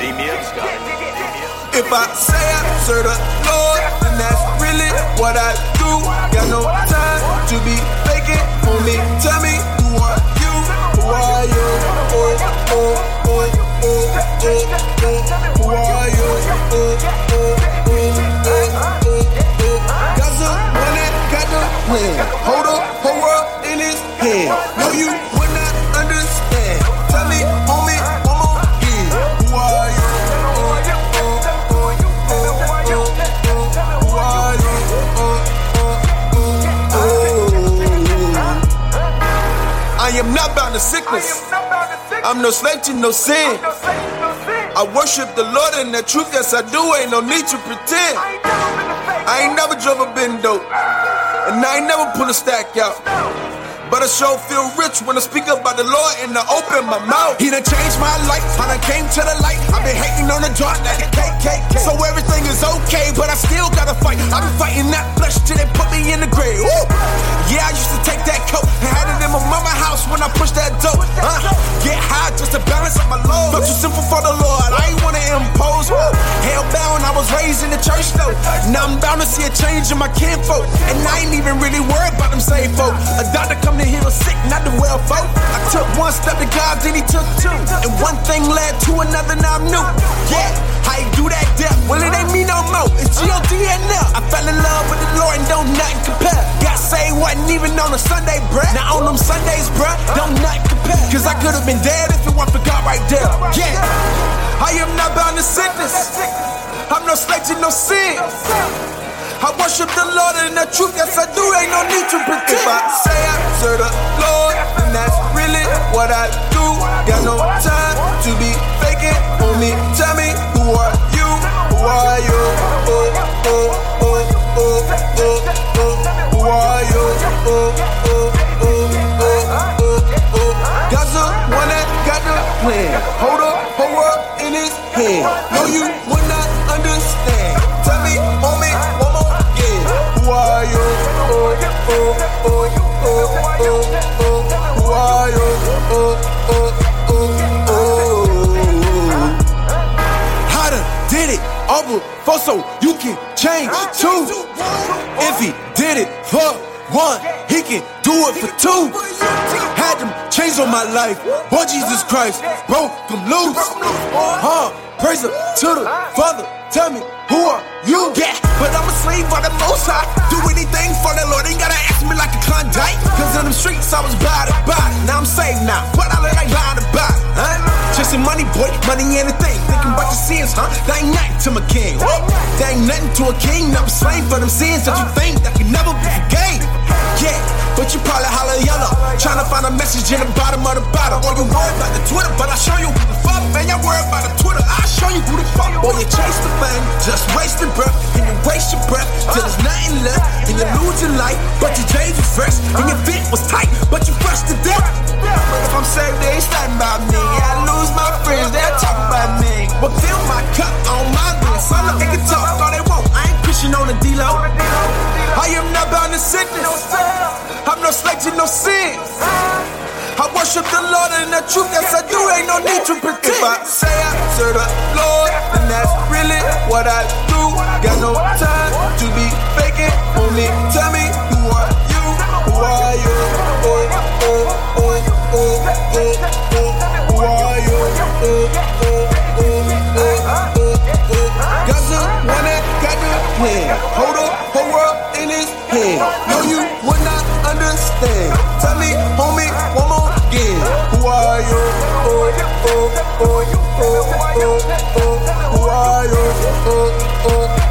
If I say I serve the Lord, then that's really what I do. Got no time to be faking. Homie, tell me, who are you? Who are you? Oh, oh, oh, oh, oh, oh. Who are you? Oh, oh, oh, oh, oh, oh. Got someone that got the plan. Hold up, whole world in his hand. No, you would not understand. Tell me, homie, one more again. Who are you? I am not bound to sickness. I'm no slave to no sin. I worship the Lord in the truth, yes I do. Ain't no need to pretend. I ain't never drove a bendo, and I ain't never pull a stack out. But I sure feel rich when I speak about the Lord and I open my mouth. He done changed my life, I done came to the light. I've been hating on the dark like a KKK. So everything is okay, but I still gotta fight. I've been fighting that flesh till they put me in the grave. Woo! Yeah, I used to take that coat and had it in my mama's house when I pushed that dope. Get high just to balance up my load. Felt too simple for the Lord, I ain't wanna impose. Woo! Hellbound, I was raised in the church though. Now I'm bound to see a change in my kinfolk, and I ain't even really worried about them saved folk. A doctor come to heal a sick, not the well folk. I took one step to God, then he took two, and one thing led to another, now I'm new. Yeah, how you do that death? Well, it ain't me no more, it's G.O.D. and L. I fell in love with the Lord and don't nothing compare. Got saved, wasn't even on a Sunday, bruh. Now on them Sundays, bruh, don't nothing compare. Cause I could've been dead if it weren't for God right there. Yeah, I am not bound to sickness. I'm no slave to no sin. I worship the Lord in the truth, yes I do, ain't no need to pretend. If I say I serve the Lord, then that's really what I do. Got no time to be faking. Homie, tell me, who are you? Who are you? Oh, oh, oh, oh, oh, oh. Who are you? Oh, oh, oh, oh, oh, oh. Got someone that got the plan. Hold up, whole world in his hand. No, you would not understand. Tell me, homie, one more again. Who are you? Oh, oh, oh, oh, oh, oh. Who are you? Oh, oh, oh, oh. How to did it all before so you can change too. If he did it for one, he can do it for two. Had them chains on my life, boy Jesus Christ broke them loose. Praise up to the Father. Tell me, who are you? Yeah, but I'm a slave for the Most High. Do anything for the Lord, ain't gotta ask me like a Klondike. Cause in them streets I was body. Now I'm saved now, but I look like lying about it, huh? Chasing money, boy, money ain't a thing. Thinking about your sins, huh? That ain't nothing to my king. That ain't nothing to a king. Never slave for them sins that you think that can never be forgave. Yeah, but you probably holler yellow, trying to find a message in the bottom of the bottle. Or you worried about the Twitter, but I'll show you who the fuck. Man, y'all worried about the Twitter, I'll show you who the fuck. Boy, you chase the fame, just wasting breath, and you waste your breath till there's nothing left, and you lose your life, but your J's was fresh, and your fit was tight, but you fresh to death. But if I'm saved, they ain't starting about me. I lose my friends, they'll talk about me. But fill my cup on my wrist, so they can talk all they want. I ain't pushing on the D-Lo. I am not bound to sickness. I'm no slave to no sin. I worship the Lord in the truth, yes I do, ain't no need to pretend. If I say I serve the Lord, then that's really what I do. Got no time to be faking. Homie, tell me, who are you? Who are you? Oh, oh, oh, oh, oh, oh. Who are you? Oh, oh, oh, oh, oh, oh. Got someone that got the plan. Hold up, whole world in his hand. No, you would not understand. Tell me, homie, one more again. Who are you? Oh, oh, oh, oh, oh, oh. Who are you? Oh, oh.